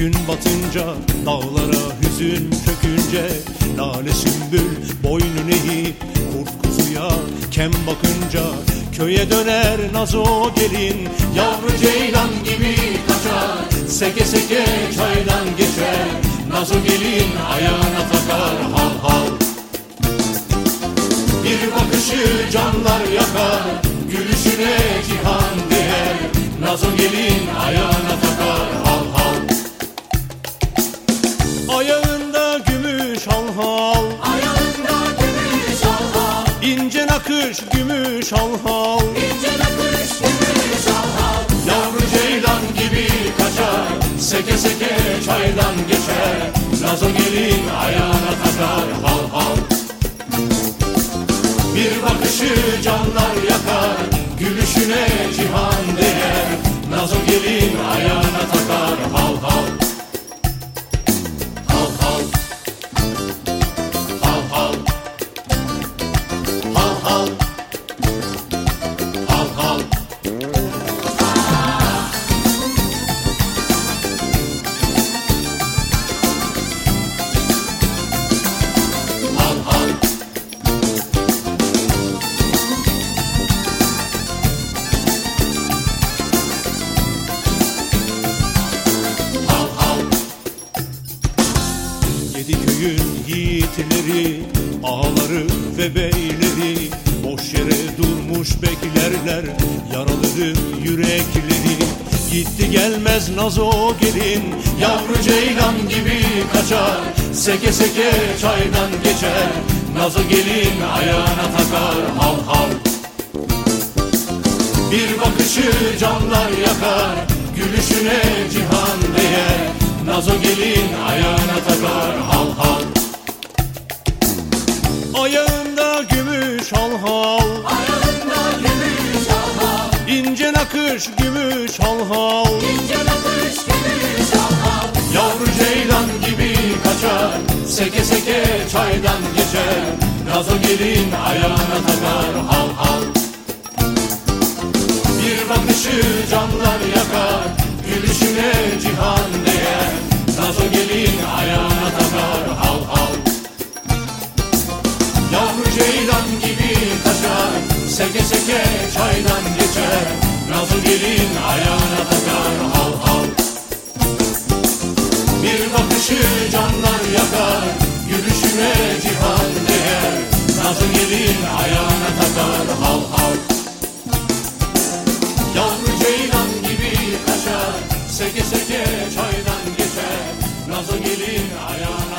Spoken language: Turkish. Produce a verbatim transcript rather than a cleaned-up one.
Gün batınca dağlara hüzün çökünce, lale sümbül boynun eğip kurt kuzuya kem bakınca, köye döner nazo gelin, yavru ceylan gibi kaçar, seke seke çaydan geçer, nazo gelin ayağına takar hal hal. Bir bakışı canlar yakar, gülüşüne cihan değer, nazo gelin ayağına takar hal hal. Ayağında gümüş hal hal, ayağında gümüş hal hal, İnce nakış gümüş hal hal, ince nakış gümüş hal hal. yavru ceylan gibi kaçar, seke seke çaydan geçer, nazo gelin ayağına takar hal hal. Bir bakışı canlar yakar, gülüşüne cihan değer, nazo gelin ayağına takar hal hal. Hal hal, hal hal, hal hal, hal hal. Hal hal. Yedi köyün yiğitleri, ağaları ve beyleri, boş yere durmuş beklerler yaralıdır yürekleri. Gitti gelmez nazo gelin, yavru ceylan gibi kaçar, seke seke çaydan geçer, nazo gelin ayağına takar hal hal. Bir bakışı canlar yakar, gülüşüne cihan değer, nazo gelin ayağına takar hal hal. Ayağında gümüş hal hal, Ayağında gümüş hal hal, İnce nakış gümüş hal hal, ince nakış gümüş hal hal. yavru ceylan gibi kaçar, seke seke çaydan geçer, nazo gelin ayağına takar hal hal. Bir bakışı canlar yakar, gülüşüne cihan değer, nazo gelin ayağına takar hal hal. Yavru ceylan gibi kaçar, seke seke çaydan geçer, nazo gelin ayağına takar hal hal. Bir bakışı canlar yakar, gülüşüne cihan değer, nazo gelin ayağına takar hal hal. Yavru ceylan gibi kaçar, seke seke çaydan geçer, nazo gelin ayağına